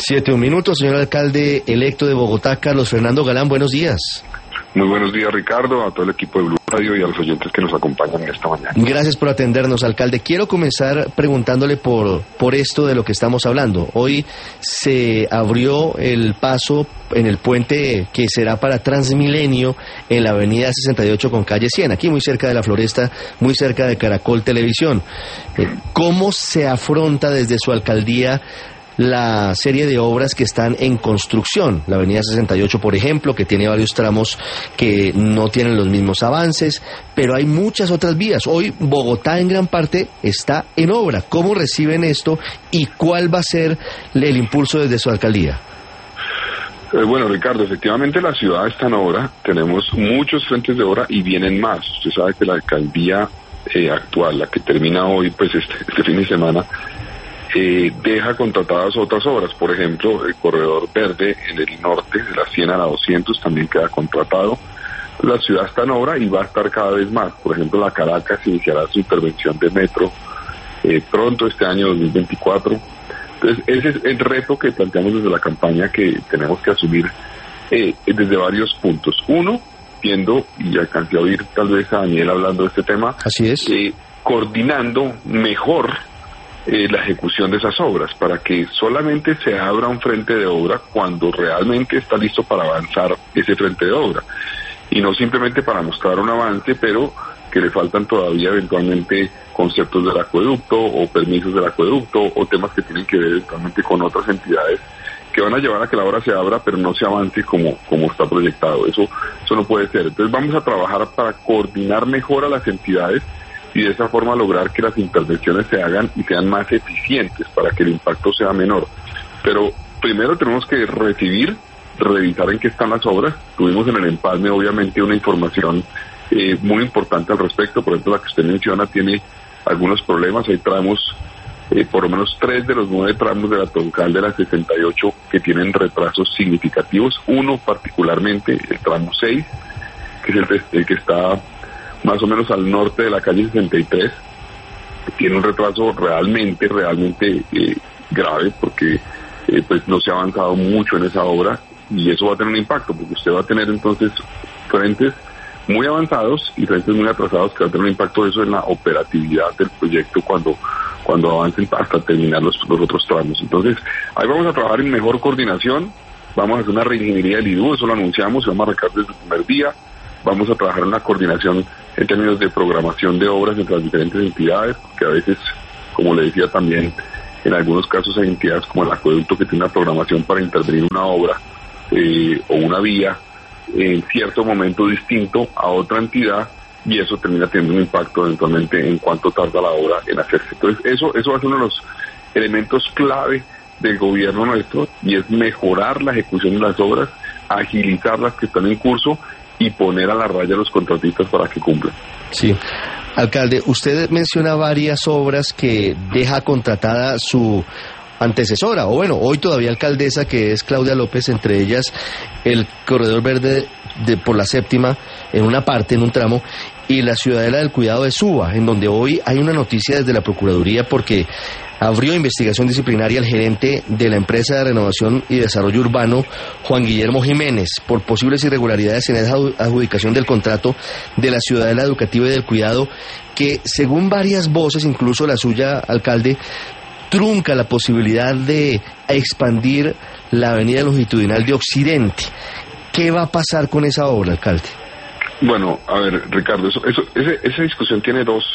7 minutos, señor alcalde electo de Bogotá, Carlos Fernando Galán, buenos días. Muy buenos días, Ricardo, a todo el equipo de Blue Radio y a los oyentes que nos acompañan esta mañana. Gracias por atendernos, alcalde. Quiero comenzar preguntándole por esto de lo que estamos hablando. Hoy se abrió el paso en el puente que será para Transmilenio en la avenida 68 con calle 100, aquí muy cerca de la Floresta, muy cerca de Caracol Televisión. ¿Cómo se afronta desde su alcaldía la serie de obras que están en construcción? La avenida 68, por ejemplo, que tiene varios tramos que no tienen los mismos avances, pero hay muchas otras vías. Hoy Bogotá en gran parte está en obra. ¿Cómo reciben esto y cuál va a ser el impulso desde su alcaldía? Bueno, Ricardo, efectivamente la ciudad está en obra, tenemos muchos frentes de obra y vienen más. Usted sabe que la alcaldía actual, la que termina hoy, pues este fin de semana, deja contratadas otras obras. Por ejemplo, el corredor verde en el norte, de la 100 a la 200, también queda contratado. La ciudad está en obra y va a estar cada vez más. Por ejemplo, la Caracas iniciará su intervención de metro pronto, este año 2024. Entonces, ese es el reto que planteamos desde la campaña, que tenemos que asumir desde varios puntos. Uno, viendo, y alcancé a oír tal vez a Daniel hablando de este tema, así es, coordinando mejor la ejecución de esas obras, para que solamente se abra un frente de obra cuando realmente está listo para avanzar ese frente de obra, y no simplemente para mostrar un avance, pero que le faltan todavía eventualmente conceptos del acueducto o permisos del acueducto o temas que tienen que ver eventualmente con otras entidades que van a llevar a que la obra se abra pero no se avance como está proyectado. Eso no puede ser. Entonces vamos a trabajar para coordinar mejor a las entidades y de esa forma lograr que las intervenciones se hagan y sean más eficientes para que el impacto sea menor. Pero primero tenemos que revisar en qué están las obras. Tuvimos en el empalme obviamente una información muy importante al respecto. Por ejemplo, la que usted menciona tiene algunos problemas. Hay tramos, por lo menos 3 de los 9 tramos de la troncal de la 68 que tienen retrasos significativos. Uno particularmente, el tramo 6, que es el que está más o menos al norte de la calle 63, tiene un retraso realmente grave, porque pues no se ha avanzado mucho en esa obra, y eso va a tener un impacto, porque usted va a tener entonces frentes muy avanzados y frentes muy atrasados, que va a tener un impacto de eso en la operatividad del proyecto cuando avancen hasta terminar los otros tramos. Entonces, ahí vamos a trabajar en mejor coordinación, vamos a hacer una reingeniería del IDU, eso lo anunciamos, vamos a arrancar desde el primer día. Vamos a trabajar en una coordinación en términos de programación de obras entre las diferentes entidades, porque a veces, como le decía también, en algunos casos hay entidades como el acueducto que tiene una programación para intervenir una obra o una vía en cierto momento distinto a otra entidad, y eso termina teniendo un impacto eventualmente en cuánto tarda la obra en hacerse. Entonces eso va a ser uno de los elementos clave del gobierno nuestro, y es mejorar la ejecución de las obras, agilizar las que están en curso y poner a la raya a los contratistas para que cumplan. Sí. Alcalde, usted menciona varias obras que deja contratada su antecesora, o bueno, hoy todavía alcaldesa, que es Claudia López, entre ellas el corredor verde por la séptima, en una parte, en un tramo, y la Ciudadela del Cuidado de Suba, en donde hoy hay una noticia desde la Procuraduría porque abrió investigación disciplinaria el gerente de la empresa de renovación y desarrollo urbano, Juan Guillermo Jiménez, por posibles irregularidades en esa adjudicación del contrato de la Ciudadela Educativa y del Cuidado, que según varias voces, incluso la suya, alcalde, trunca la posibilidad de expandir la avenida longitudinal de Occidente. ¿Qué va a pasar con esa obra, alcalde? Bueno, a ver, Ricardo, esa discusión tiene dos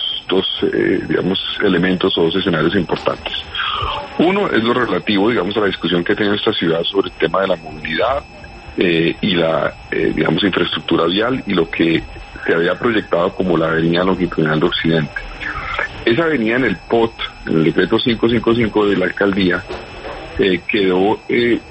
elementos o dos escenarios importantes. Uno es lo relativo, digamos, a la discusión que tiene esta ciudad sobre el tema de la movilidad y la, infraestructura vial, y lo que se había proyectado como la avenida longitudinal de Occidente. Esa avenida en el POT, en el decreto 555 de la alcaldía, quedó,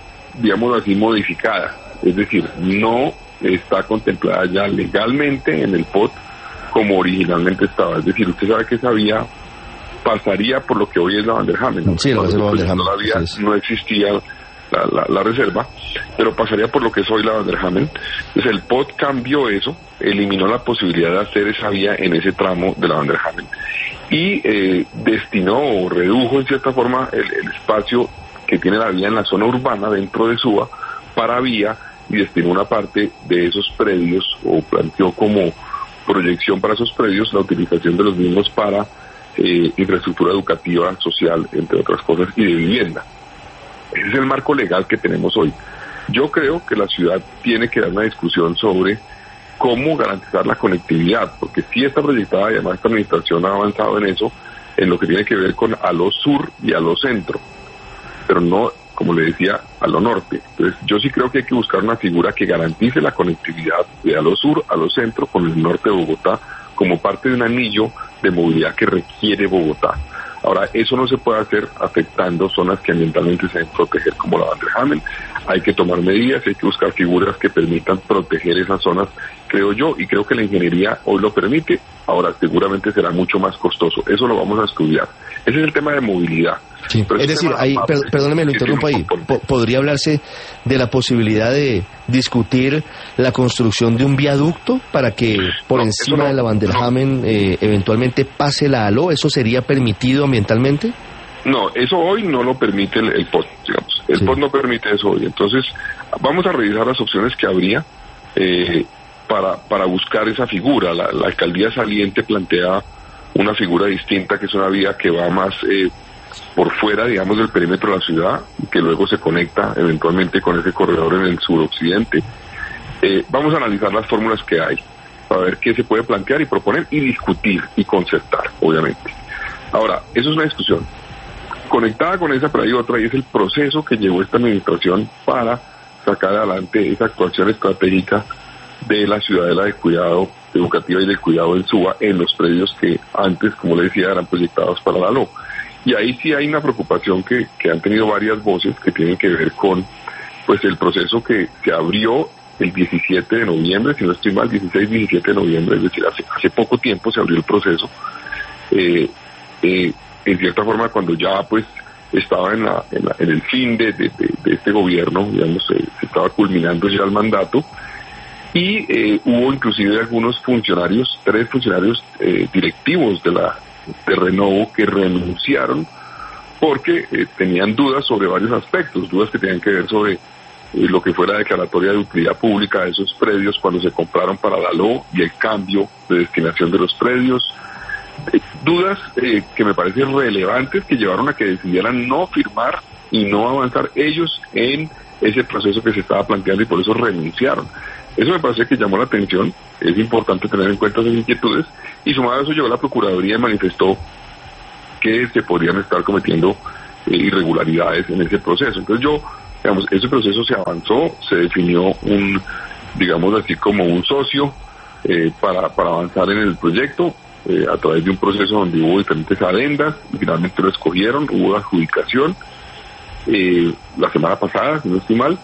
modificada. Es decir, no está contemplada ya legalmente en el POT como originalmente estaba. Es decir, usted sabe que esa vía pasaría por lo que hoy es la Van der Hamen, ¿no? Sí, la reserva Van der Hamen. Todavía no existía la reserva, pero pasaría por lo que es hoy la Van der Hamen. Entonces el POT cambió eso, eliminó la posibilidad de hacer esa vía en ese tramo de la Van der Hamen y destinó o redujo en cierta forma el espacio que tiene la vía en la zona urbana dentro de Suba para vía, y destinó una parte de esos predios, o planteó como proyección para esos predios la utilización de los mismos para infraestructura educativa, social, entre otras cosas, y de vivienda. Ese es el marco legal que tenemos hoy. Yo creo que la ciudad tiene que dar una discusión sobre cómo garantizar la conectividad, porque sí está proyectada, y además esta administración ha avanzado en eso, en lo que tiene que ver con a lo sur y a lo centro, pero no, como le decía, a lo norte. Entonces yo sí creo que hay que buscar una figura que garantice la conectividad de a lo sur, a lo centro, con el norte de Bogotá, como parte de un anillo de movilidad que requiere Bogotá. Ahora, eso no se puede hacer afectando zonas que ambientalmente se deben proteger, como la Vanderhamen. Hay que tomar medidas, hay que buscar figuras que permitan proteger esas zonas, creo yo, y creo que la ingeniería hoy lo permite. Ahora, seguramente será mucho más costoso. Eso lo vamos a estudiar. Ese es el tema de movilidad. Sí. Es decir, ahí, perdóneme, lo interrumpo ahí. ¿Podría hablarse de la posibilidad de discutir la construcción de un viaducto para que por encima de la Vanderhamen eventualmente pase la ALO? ¿Eso sería permitido ambientalmente? No, eso hoy no lo permite el POT, digamos. El POT no permite eso hoy. Entonces, vamos a revisar las opciones que habría para buscar esa figura. La alcaldía saliente plantea una figura distinta, que es una vía que va más por fuera, digamos, del perímetro de la ciudad, y que luego se conecta eventualmente con ese corredor en el suroccidente. Vamos a analizar las fórmulas que hay, para ver qué se puede plantear y proponer y discutir y concertar, obviamente. Ahora, eso es una discusión. Conectada con esa, pero hay otra, y es el proceso que llevó esta administración para sacar adelante esa actuación estratégica de la ciudadela de cuidado educativa y del cuidado en Suba, en los predios que antes, como le decía, eran proyectados para la LO. Y ahí sí hay una preocupación que han tenido varias voces que tienen que ver con pues el proceso que se abrió el 17 de noviembre, si no estoy mal, 16-17 de noviembre, es decir, hace poco tiempo se abrió el proceso, en cierta forma cuando ya pues estaba en el fin de este gobierno, digamos, se estaba culminando ya el mandato, y hubo inclusive algunos funcionarios, 3 funcionarios directivos de Renovo que renunciaron porque tenían dudas sobre varios aspectos, dudas que tenían que ver sobre lo que fue la declaratoria de utilidad pública de esos predios cuando se compraron para la LO y el cambio de destinación de los predios, dudas que me parecen relevantes que llevaron a que decidieran no firmar y no avanzar ellos en ese proceso que se estaba planteando, y por eso renunciaron. Eso me parece que llamó la atención, es importante tener en cuenta esas inquietudes, y sumado a eso llegó la Procuraduría y manifestó que se podrían estar cometiendo irregularidades en ese proceso. Entonces digamos, ese proceso se avanzó, se definió digamos así, como un socio para avanzar en el proyecto, a través de un proceso donde hubo diferentes adendas, y finalmente lo escogieron, hubo adjudicación la semana pasada, si no estoy mal,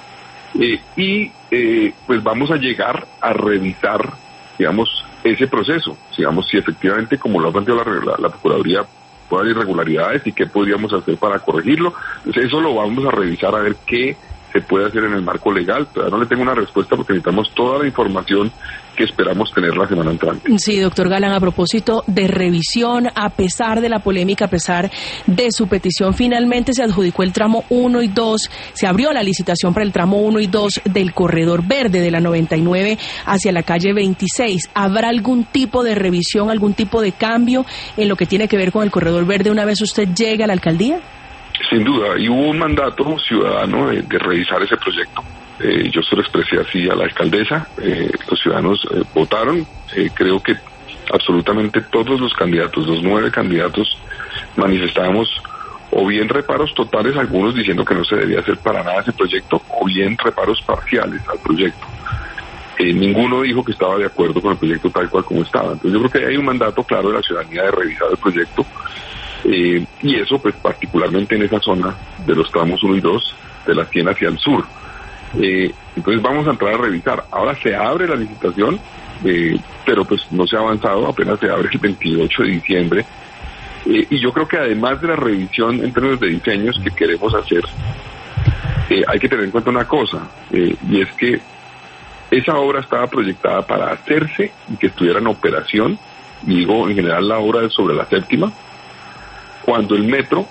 pues vamos a llegar a revisar, digamos, ese proceso, digamos, si efectivamente, como lo ha planteado la Procuraduría, puede haber irregularidades y qué podríamos hacer para corregirlo. Entonces, eso lo vamos a revisar a ver qué se puede hacer en el marco legal. Todavía no le tengo una respuesta porque necesitamos toda la información que esperamos tener la semana entrante. Sí, doctor Galán, a propósito de revisión, a pesar de la polémica, a pesar de su petición, finalmente se adjudicó el tramo 1 y 2, se abrió la licitación para el tramo 1 y 2 del corredor verde de la 99 hacia la calle 26. ¿Habrá algún tipo de revisión, algún tipo de cambio en lo que tiene que ver con el corredor verde una vez usted llegue a la alcaldía? Sin duda, y hubo un mandato ciudadano de revisar ese proyecto. Yo se lo expresé así a la alcaldesa, los ciudadanos votaron, creo que absolutamente todos los candidatos, los 9 candidatos, manifestábamos o bien reparos totales, algunos diciendo que no se debía hacer para nada ese proyecto, o bien reparos parciales al proyecto. Ninguno dijo que estaba de acuerdo con el proyecto tal cual como estaba. Entonces yo creo que hay un mandato claro de la ciudadanía de revisar el proyecto, y eso pues particularmente en esa zona de los tramos 1 y 2 de la 100 hacia el sur. Entonces vamos a entrar a revisar. Ahora se abre la licitación, pero pues no se ha avanzado, apenas se abre el 28 de diciembre, y yo creo que además de la revisión en términos de diseños que queremos hacer, hay que tener en cuenta una cosa, y es que esa obra estaba proyectada para hacerse y que estuviera en operación, y digo en general la obra es sobre la 7ª, cuando el metro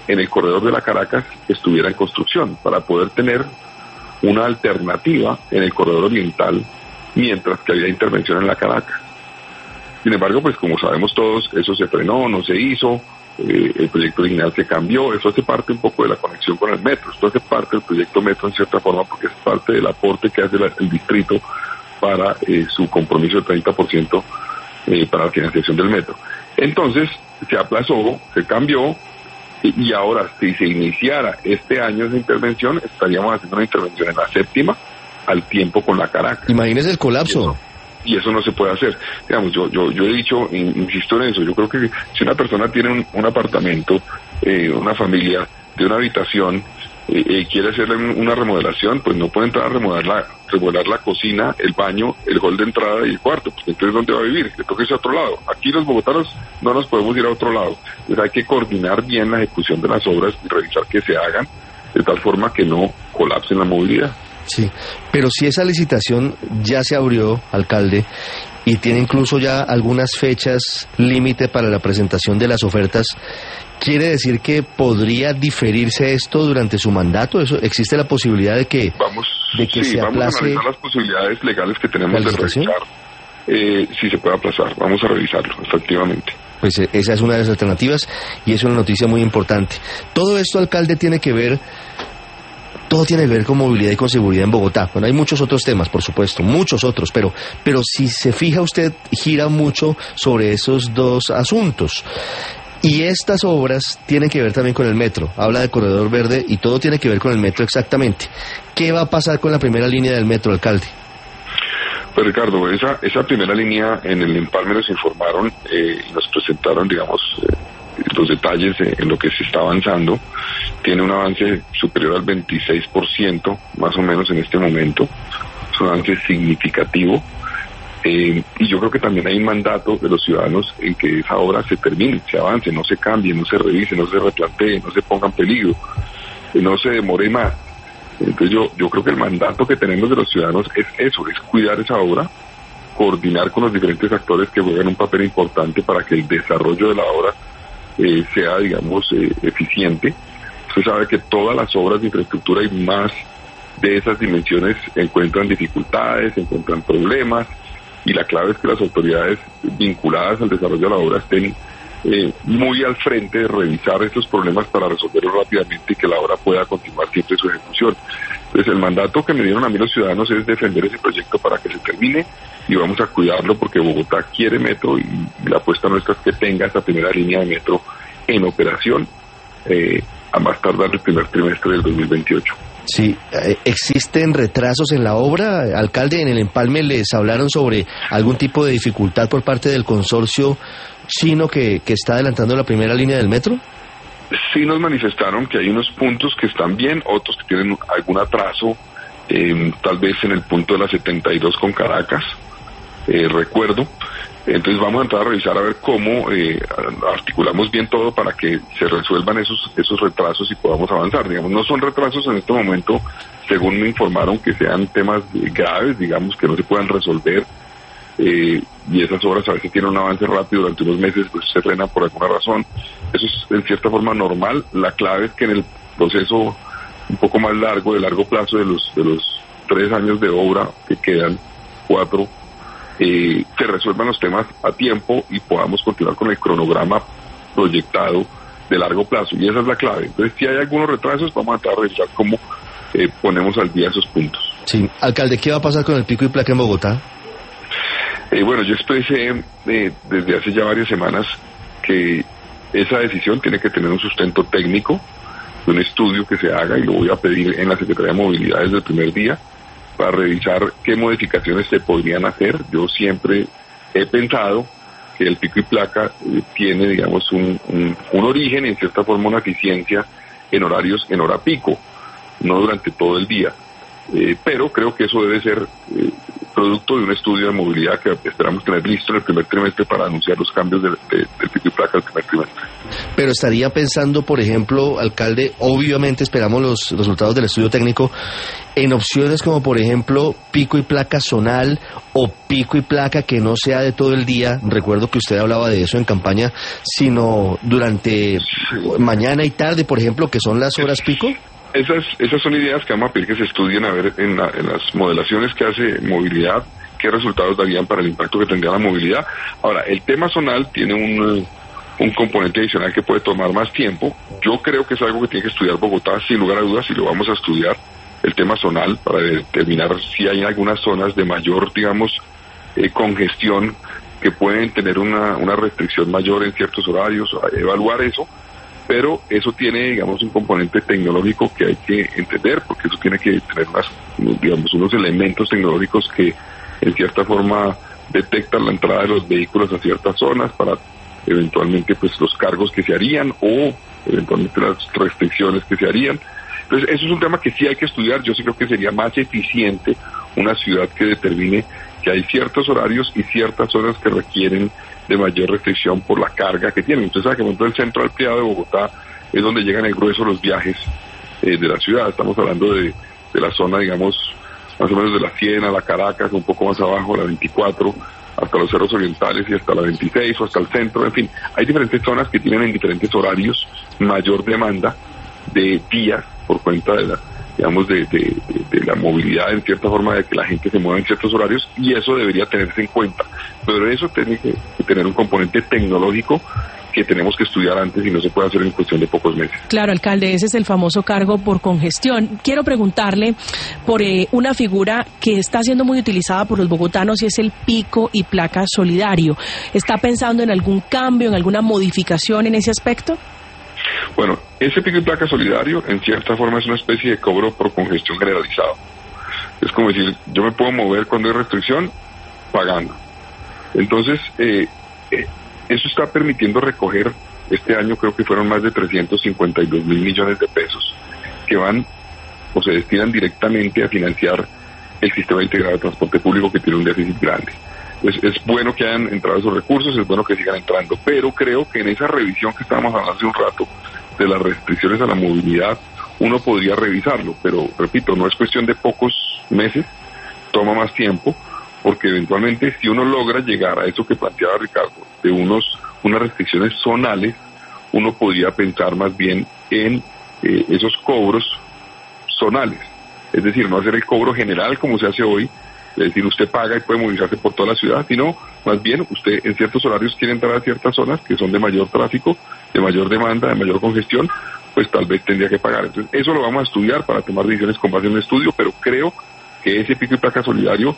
en el corredor de la Caracas estuviera en construcción, para poder tener una alternativa en el corredor oriental, mientras que había intervención en la Caracas. Sin embargo, pues como sabemos todos, eso se frenó, no se hizo, el proyecto original se cambió. Eso hace parte un poco de la conexión con el metro, esto hace parte del proyecto metro en cierta forma, porque es parte del aporte que hace el distrito para su compromiso del 30% para la financiación del metro. Entonces se aplazó, se cambió, y ahora si se iniciara este año esa intervención, estaríamos haciendo una intervención en la séptima al tiempo con la Caracas. Imagínese el colapso. Y eso no se puede hacer. Digamos, yo he dicho, insisto en eso, yo creo que si una persona tiene un apartamento, una familia de una habitación, quiere hacerle una remodelación, pues no puede entrar a remodelar la cocina, el baño, el hall de entrada y el cuarto. Pues entonces, ¿dónde va a vivir? Le toca irse a otro lado. Aquí los bogotanos no nos podemos ir a otro lado. Entonces hay que coordinar bien la ejecución de las obras y revisar que se hagan de tal forma que no colapsen la movilidad. Sí, pero si esa licitación ya se abrió, alcalde, y tiene incluso ya algunas fechas límite para la presentación de las ofertas, ¿quiere decir que podría diferirse esto durante su mandato? ¿Eso existe la posibilidad de que se aplace? Vamos a analizar las posibilidades legales que tenemos de revisar. Si se puede aplazar, vamos a revisarlo, efectivamente. Pues esa es una de las alternativas y es una noticia muy importante. Todo esto, alcalde, tiene que ver con movilidad y con seguridad en Bogotá. Bueno, hay muchos otros temas, por supuesto, muchos otros, pero si se fija usted, gira mucho sobre esos dos asuntos. Y estas obras tienen que ver también con el metro. Habla de Corredor Verde y todo tiene que ver con el metro exactamente. ¿Qué va a pasar con la primera línea del metro, alcalde? Pues Ricardo, esa primera línea en el empalme nos informaron y nos presentaron, digamos, los detalles en lo que se está avanzando. Tiene un avance superior al 26%, más o menos en este momento. Es un avance significativo. Y yo creo que también hay un mandato de los ciudadanos en que esa obra se termine, se avance, no se cambie, no se revise, no se replantee, no se ponga en peligro, no se demore más. Entonces yo creo que el mandato que tenemos de los ciudadanos es eso, es cuidar esa obra, coordinar con los diferentes actores que juegan un papel importante para que el desarrollo de la obra sea, digamos, eficiente. Usted sabe que todas las obras de infraestructura y más de esas dimensiones encuentran dificultades, encuentran problemas, y la clave es que las autoridades vinculadas al desarrollo de la obra estén muy al frente de revisar estos problemas para resolverlos rápidamente y que la obra pueda continuar siempre su ejecución. Entonces el mandato que me dieron a mí los ciudadanos es defender ese proyecto para que se termine y vamos a cuidarlo porque Bogotá quiere metro y la apuesta nuestra es que tenga esa primera línea de metro en operación a más tardar el primer trimestre del 2028. Sí, ¿existen retrasos en la obra? Alcalde, en el empalme les hablaron sobre algún tipo de dificultad por parte del consorcio chino que está adelantando la primera línea del metro. Sí nos manifestaron que hay unos puntos que están bien, otros que tienen algún atraso, tal vez en el punto de la 72 con Caracas, recuerdo. Entonces vamos a entrar a revisar a ver cómo articulamos bien todo para que se resuelvan esos retrasos y podamos avanzar. Digamos, no son retrasos en este momento, según me informaron, que sean temas graves, digamos, que no se puedan resolver, y esas obras a veces tienen un avance rápido durante unos meses, pues se frenan por alguna razón. Eso es en cierta forma normal. La clave es que en el proceso un poco más largo, de largo plazo, de los 3 años de obra que quedan, 4, se resuelvan los temas a tiempo y podamos continuar con el cronograma proyectado de largo plazo, y esa es la clave. Entonces, si hay algunos retrasos, vamos a tratar de revisar cómo ponemos al día esos puntos. Sí, alcalde, ¿qué va a pasar con el pico y placa en Bogotá? Bueno, yo expresé desde hace ya varias semanas que esa decisión tiene que tener un sustento técnico, de un estudio que se haga, y lo voy a pedir en la Secretaría de Movilidad desde el primer día, para revisar qué modificaciones se podrían hacer. Yo siempre he pensado que el pico y placa tiene, digamos, un origen, en cierta forma una eficiencia en horarios, en hora pico, no durante todo el día. Pero creo que eso debe ser producto de un estudio de movilidad que esperamos tener listo en el primer trimestre para anunciar los cambios del pico y placa del primer trimestre. Pero estaría pensando, por ejemplo, alcalde, obviamente esperamos los resultados del estudio técnico, en opciones como, por ejemplo, pico y placa zonal o pico y placa que no sea de todo el día. Recuerdo que usted hablaba de eso en campaña, sino durante mañana y tarde, por ejemplo, que son las horas pico. Esas son ideas que vamos a pedir que se estudien a ver en las modelaciones que hace movilidad, qué resultados darían para el impacto que tendría la movilidad. Ahora, el tema zonal tiene un componente adicional que puede tomar más tiempo. Yo creo que es algo que tiene que estudiar Bogotá, sin lugar a dudas, y lo vamos a estudiar, el tema zonal, para determinar si hay algunas zonas de mayor, digamos, congestión, que pueden tener una restricción mayor en ciertos horarios, evaluar eso. Pero eso tiene, digamos, un componente tecnológico que hay que entender, porque eso tiene que tener unos elementos tecnológicos que en cierta forma detectan la entrada de los vehículos a ciertas zonas para eventualmente pues los cargos que se harían o eventualmente las restricciones que se harían. Entonces eso es un tema que sí hay que estudiar. Yo sí creo que sería más eficiente una ciudad que determine que hay ciertos horarios y ciertas zonas que requieren de mayor restricción por la carga que tienen. Usted sabe que por ejemplo el centro ampliado de Bogotá es donde llegan el grueso de los viajes de la ciudad. Estamos hablando de la zona, digamos, más o menos de la 100 a la Caracas, un poco más abajo, la 24, hasta los cerros orientales y hasta la 26 o hasta el centro. En fin, hay diferentes zonas que tienen en diferentes horarios mayor demanda de días por cuenta de la, digamos, de la movilidad, en cierta forma, de que la gente se mueva en ciertos horarios, y eso debería tenerse en cuenta. Pero eso tiene que tener un componente tecnológico que tenemos que estudiar antes y no se puede hacer en cuestión de pocos meses. Claro, alcalde, ese es el famoso cargo por congestión. Quiero preguntarle por una figura que está siendo muy utilizada por los bogotanos y es el pico y placa solidario. ¿Está pensando en algún cambio, en alguna modificación en ese aspecto? Bueno, ese pico y placa solidario en cierta forma es una especie de cobro por congestión generalizado. Es como decir, yo me puedo mover cuando hay restricción pagando. Entonces, eso está permitiendo recoger, este año creo que fueron más de 352 mil millones de pesos que van o se destinan directamente a financiar el sistema integrado de transporte público, que tiene un déficit grande. Es bueno que hayan entrado esos recursos, es bueno que sigan entrando, pero creo que en esa revisión que estábamos hablando hace un rato de las restricciones a la movilidad, uno podría revisarlo, pero repito, no es cuestión de pocos meses, toma más tiempo, porque eventualmente si uno logra llegar a eso que planteaba Ricardo, de unas restricciones zonales, uno podría pensar más bien en esos cobros zonales, es decir, no hacer el cobro general como se hace hoy, es decir, usted paga y puede movilizarse por toda la ciudad, sino más bien usted en ciertos horarios quiere entrar a ciertas zonas que son de mayor tráfico, de mayor demanda, de mayor congestión, pues tal vez tendría que pagar. Entonces, eso lo vamos a estudiar para tomar decisiones con base en un estudio, pero creo que ese pico y placa solidario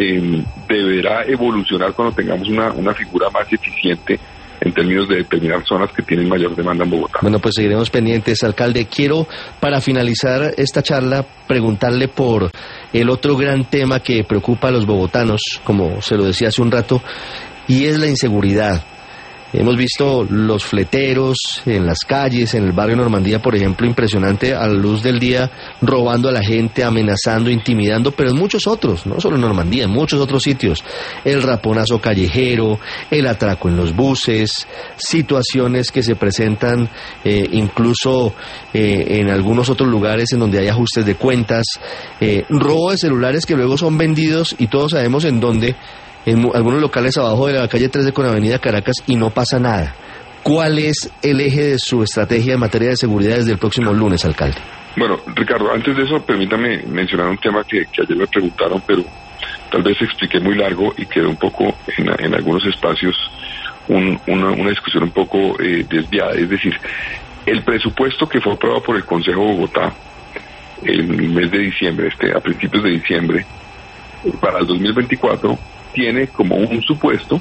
deberá evolucionar cuando tengamos una figura más eficiente en términos de determinar zonas que tienen mayor demanda en Bogotá. Bueno, pues seguiremos pendientes, alcalde. Quiero, para finalizar esta charla, preguntarle por el otro gran tema que preocupa a los bogotanos, como se lo decía hace un rato, y es la inseguridad. Hemos visto los fleteros en las calles, en el barrio Normandía, por ejemplo, impresionante, a la luz del día, robando a la gente, amenazando, intimidando, pero en muchos otros, no solo en Normandía, en muchos otros sitios. El raponazo callejero, el atraco en los buses, situaciones que se presentan incluso en algunos otros lugares en donde hay ajustes de cuentas, robo de celulares que luego son vendidos y todos sabemos en dónde, en algunos locales abajo de la calle 13 con Avenida Caracas, y no pasa nada. ¿Cuál es el eje de su estrategia en materia de seguridad desde el próximo lunes, alcalde? Bueno, Ricardo, antes de eso, permítame mencionar un tema que ayer me preguntaron, pero tal vez expliqué muy largo y quedó un poco en algunos espacios una discusión un poco desviada. Es decir, el presupuesto que fue aprobado por el Consejo de Bogotá en el mes de diciembre, a principios de diciembre, para el 2024, tiene como un supuesto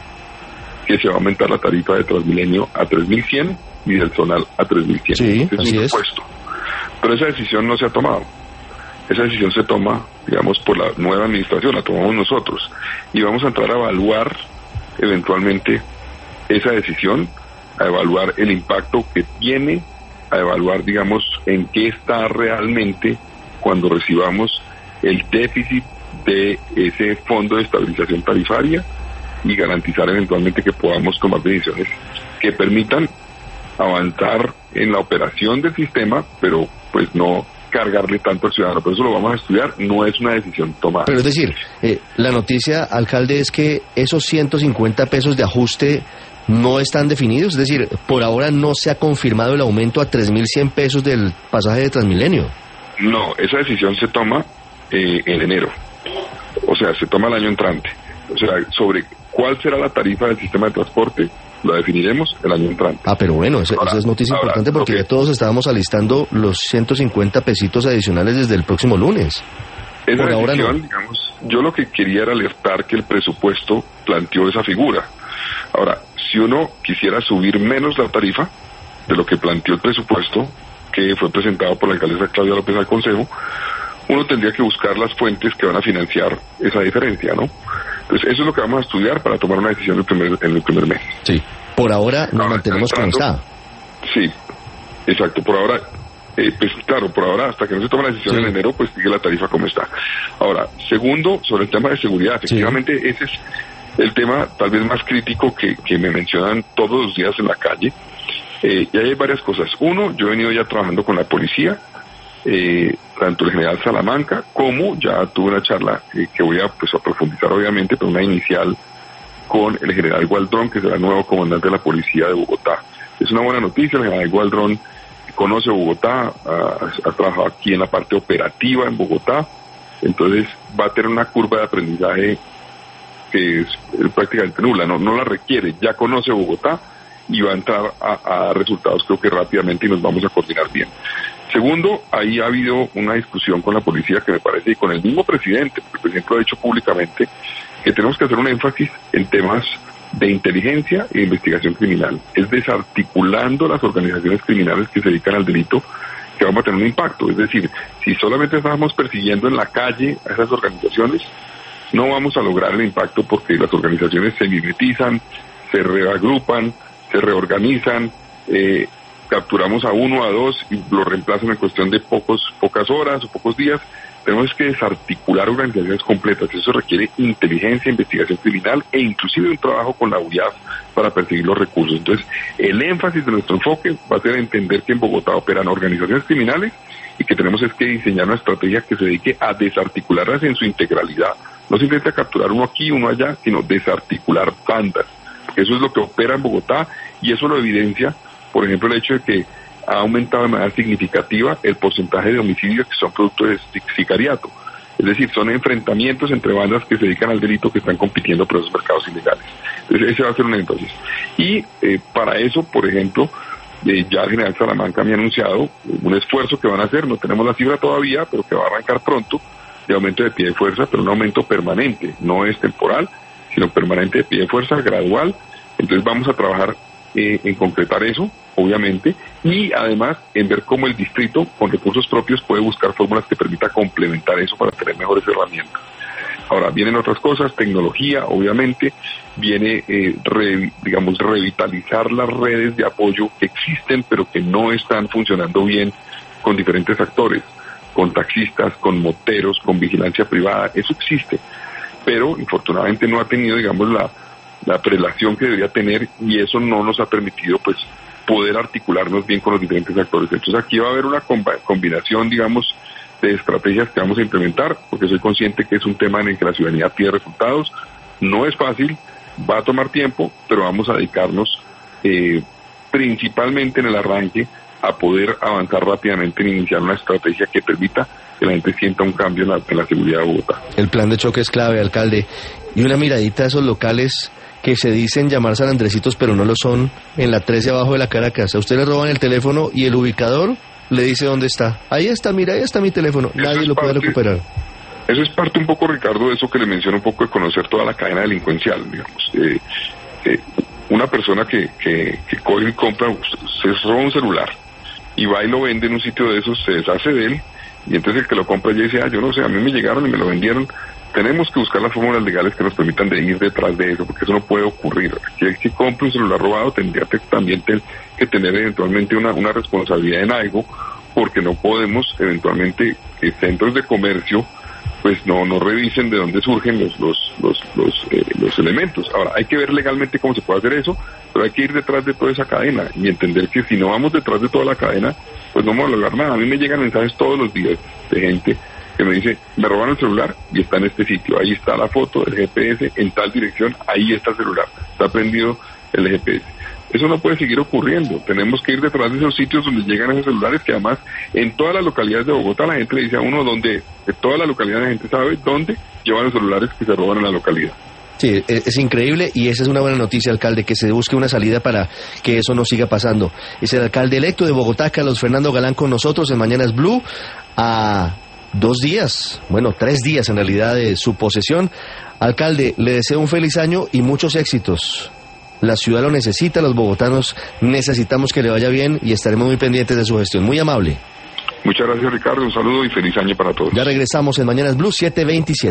que se va a aumentar la tarifa de Transmilenio a 3.100 y del zonal a 3.100. Sí, es un supuesto. Pero esa decisión no se ha tomado. Esa decisión se toma, digamos, por la nueva administración, la tomamos nosotros. Y vamos a entrar a evaluar eventualmente esa decisión, a evaluar el impacto que tiene, a evaluar, digamos, en qué está realmente cuando recibamos el déficit de ese fondo de estabilización tarifaria y garantizar eventualmente que podamos tomar decisiones que permitan avanzar en la operación del sistema, pero pues no cargarle tanto al ciudadano. Por eso lo vamos a estudiar, no es una decisión tomada. Pero es decir, la noticia, alcalde, es que esos 150 pesos de ajuste no están definidos, es decir, por ahora no se ha confirmado el aumento a 3.100 pesos del pasaje de Transmilenio. No, esa decisión se toma en enero, o sea, se toma el año entrante. O sea, sobre cuál será la tarifa del sistema de transporte, lo definiremos el año entrante. Ah, pero bueno, esa es noticia importante porque ya todos estábamos alistando los 150 pesitos adicionales desde el próximo lunes. Esa por ahora decisión, no. digamos, yo lo que quería era alertar que el presupuesto planteó esa figura. Ahora, si uno quisiera subir menos la tarifa de lo que planteó el presupuesto, que fue presentado por la alcaldesa Claudia López al Consejo, uno tendría que buscar las fuentes que van a financiar esa diferencia, ¿no? Entonces, eso es lo que vamos a estudiar para tomar una decisión en el primer mes. Sí, por ahora nos mantenemos como está. Sí, exacto, por ahora, pues claro, por ahora, hasta que no se tome la decisión en enero, pues sigue la tarifa como está. Ahora, segundo, sobre el tema de seguridad, efectivamente, ese es el tema tal vez más crítico que me mencionan todos los días en la calle. Y ahí hay varias cosas. Uno, yo he venido ya trabajando con la policía, tanto el general Salamanca como ya tuve una charla que voy a profundizar obviamente, pero una inicial con el general Gualdrón, que será el nuevo comandante de la policía de Bogotá. Es una buena noticia, el general Gualdrón conoce Bogotá, ha trabajado aquí en la parte operativa en Bogotá, entonces va a tener una curva de aprendizaje que es prácticamente nula, no la requiere, ya conoce Bogotá y va a entrar a resultados creo que rápidamente y nos vamos a coordinar bien. Segundo, ahí ha habido una discusión con la policía que me parece, y con el mismo presidente, porque el presidente lo ha dicho públicamente, que tenemos que hacer un énfasis en temas de inteligencia e investigación criminal. Es desarticulando las organizaciones criminales que se dedican al delito que vamos a tener un impacto. Es decir, si solamente estamos persiguiendo en la calle a esas organizaciones, no vamos a lograr el impacto porque las organizaciones se mimetizan, se reagrupan, se reorganizan, capturamos a uno, a dos y lo reemplazan en cuestión de pocas horas o pocos días. Tenemos que desarticular organizaciones completas. Eso requiere inteligencia, investigación criminal e inclusive un trabajo con la UIAF para perseguir los recursos. Entonces, el énfasis de nuestro enfoque va a ser entender que en Bogotá operan organizaciones criminales y que tenemos es que diseñar una estrategia que se dedique a desarticularlas en su integralidad. No simplemente a capturar uno aquí, uno allá, sino desarticular bandas. Porque eso es lo que opera en Bogotá y eso lo evidencia, por ejemplo, el hecho de que ha aumentado de manera significativa el porcentaje de homicidios que son producto de sicariato. Es decir, son enfrentamientos entre bandas que se dedican al delito que están compitiendo por esos mercados ilegales. Entonces, ese va a ser un énfasis. Y para eso, por ejemplo, ya el general Salamanca me ha anunciado un esfuerzo que van a hacer, no tenemos la cifra todavía, pero que va a arrancar pronto, de aumento de pie de fuerza, pero un aumento permanente, no es temporal, sino permanente de pie de fuerza, gradual. Entonces vamos a trabajar en concretar eso, obviamente, y además en ver cómo el distrito con recursos propios puede buscar fórmulas que permita complementar eso para tener mejores herramientas. Ahora, vienen otras cosas, tecnología, obviamente, viene, revitalizar las redes de apoyo que existen, pero que no están funcionando bien con diferentes actores, con taxistas, con moteros, con vigilancia privada, eso existe, pero infortunadamente no ha tenido, digamos, la prelación que debería tener y eso no nos ha permitido, pues, poder articularnos bien con los diferentes actores. Entonces aquí va a haber una combinación, digamos, de estrategias que vamos a implementar, porque soy consciente que es un tema en el que la ciudadanía pide resultados. No es fácil, va a tomar tiempo, pero vamos a dedicarnos principalmente en el arranque a poder avanzar rápidamente en iniciar una estrategia que permita que la gente sienta un cambio en la seguridad de Bogotá. El plan de choque es clave, alcalde. Y una miradita a esos locales que se dicen llamar San Andresitos, pero no lo son, en la 13 abajo de la Caracas. A usted le roban el teléfono y el ubicador le dice dónde está. Ahí está, mira, ahí está mi teléfono. Nadie lo puede recuperar. Eso es parte un poco, Ricardo, de eso que le menciono un poco de conocer toda la cadena delincuencial, digamos. Una persona que coge y compra, se roba un celular y va y lo vende en un sitio de esos, se deshace de él, y entonces el que lo compra ya dice, yo no sé, a mí me llegaron y me lo vendieron. Tenemos que buscar las fórmulas legales que nos permitan de ir detrás de eso, porque eso no puede ocurrir. El que compre un celular robado tendría también que tener eventualmente una responsabilidad en algo, porque no podemos eventualmente centros de comercio pues no revisen de dónde surgen los elementos. Ahora, hay que ver legalmente cómo se puede hacer eso, pero hay que ir detrás de toda esa cadena y entender que si no vamos detrás de toda la cadena, pues no vamos a lograr nada. A mí me llegan mensajes todos los días de gente que me dice, me robaron el celular y está en este sitio, ahí está la foto del GPS, en tal dirección, ahí está el celular, está prendido el GPS. Eso no puede seguir ocurriendo, tenemos que ir detrás de esos sitios donde llegan esos celulares, que además en todas las localidades de Bogotá la gente le dice a uno donde, de toda la localidad la gente sabe dónde llevan los celulares que se roban en la localidad. Sí, es increíble y esa es una buena noticia, alcalde, que se busque una salida para que eso no siga pasando. Es el alcalde electo de Bogotá, Carlos Fernando Galán, con nosotros en Mañanas Blue, a 2 días, bueno, 3 días en realidad de su posesión. Alcalde, le deseo un feliz año y muchos éxitos. La ciudad lo necesita, los bogotanos necesitamos que le vaya bien y estaremos muy pendientes de su gestión. Muy amable. Muchas gracias, Ricardo, un saludo y feliz año para todos. Ya regresamos en Mañanas Blue 7:27.